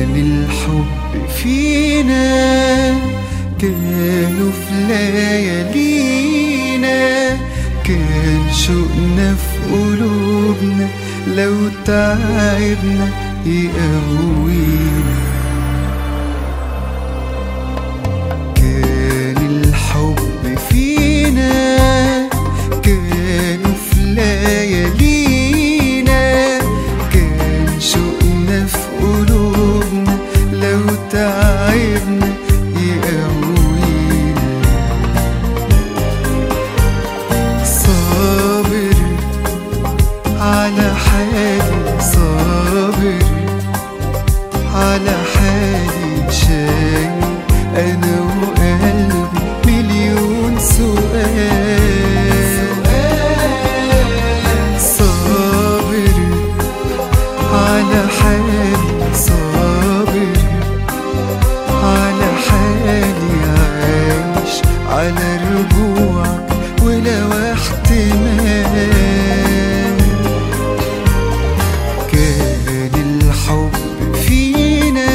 الحب فينا كانوا في ليالينا، كان شوقنا في قلوبنا لو تعبنا يقوينا. كان الحب فينا كانوا في ليالينا، كان شوقنا في قلوبنا لو تعبنا يقوينا. صابر على حالي، صابر على حالي، شايل أنا وقلبي مليون سؤال. صابر على حالي، صابر على حالي، عايش على رجوعك ولو احتمال. كان الحب فينا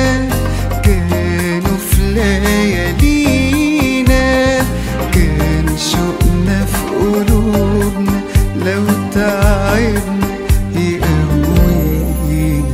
كانوا في ليالينا، كان شوقنا في قلوبنا لو تعبنا يقوينا.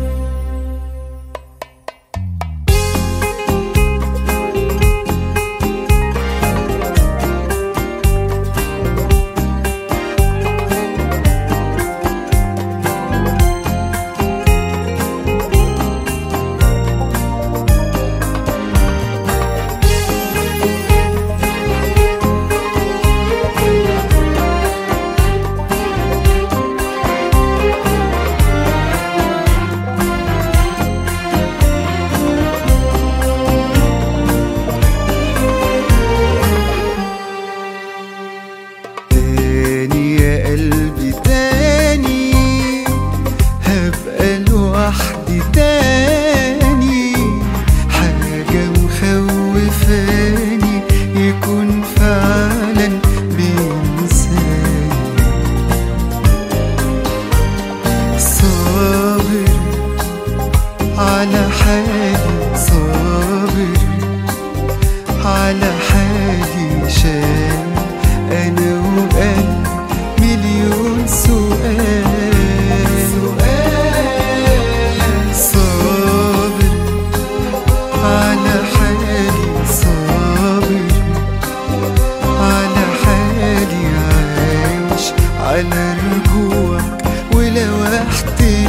قلبي تاني هبقى لوحدي تاني، حاجة مخوفاني يكون فعلا بإنساني. صابر على حالي، صابر على حالي، شايل أنا وقلبي مليون سؤال. صابر على حالي، صابر على حالي، عايش على رجوعك ولو احتمال.